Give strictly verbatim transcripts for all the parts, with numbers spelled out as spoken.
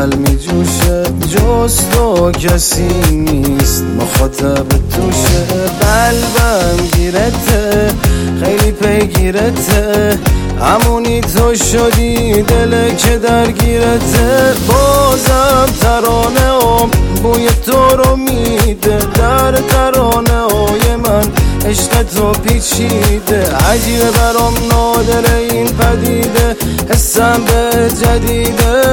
عسل میجوشه، جز تو کسی نیست مخاطب توشه. قلبم گیرته، خیلی پیگیرته، همونی تو شدی دل که درگیرته. بازم ترانه ام بوی تو رو میده، در ترانه های من عشق تو پیچیده. عجیبه برام نادره این پدیده، حسم به جدیده.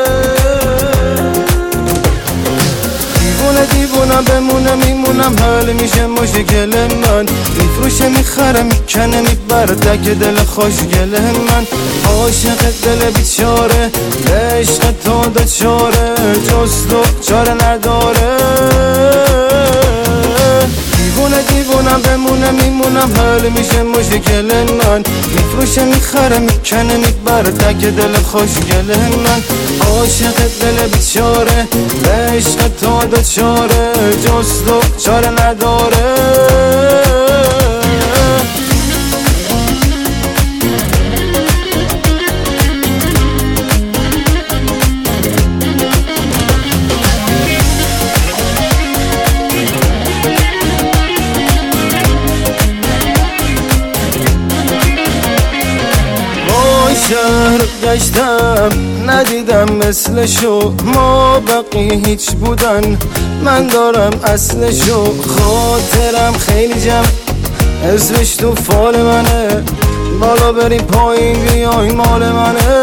دیوونه دیوونم بمونه میمونم، حل میشه مشکل من. میفروشه میخره میکنه میبره تک دل خوشگل من. عاشق دل بیچاره، عشق تو دوچاره، جز تو چاره نداره. دیوونه دیوونم بمونه میمونم، حل میشه مشکل من. میفروشه میخره میکنه میبره تک دل خوشگل من. عاشق دل بیچاره، عشق تو دوچاره، جز تو چاره نداره. شهر گشتم ندیدم مثلشو، ما بقیه هیچ بودن من دارم اصلشو. خاطرم خیلی جمع، اسمش تو فال منه، بالا بریم پایین بیای مال منه.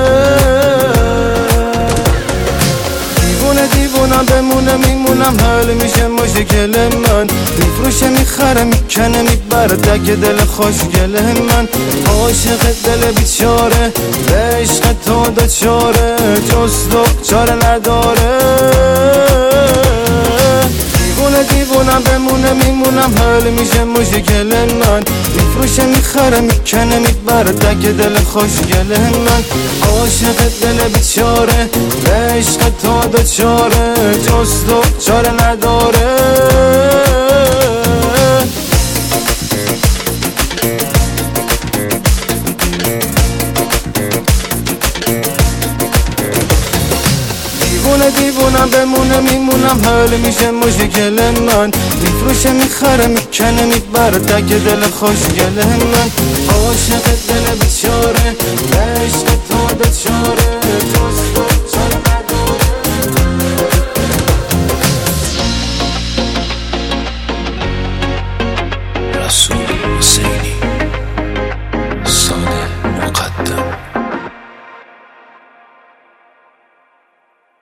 دیوونه دیوونم بمونه میمونم، حل میشه مشکل من. میفروشه میخره میکنه میبره تک دل خوشگل من. عاشق دل بیچاره، عشق تو دوچاره، جز تو چاره نداره. دیوونه دیوونم بمونه میمونم، حل میشه مشکل من. میفروشه میخره میکنه میبره تک دل خوشگل من. عاشق دل بیچاره، عشق تو دوچاره، جز تو چاره نداره. دیوونه دیوونم بمونه میمونم، حل میشه مشکل من. میفروشه میخره میکنه میبره تک دل خوشگل من. عاشق دل بیچاره، عشق تو دوچاره.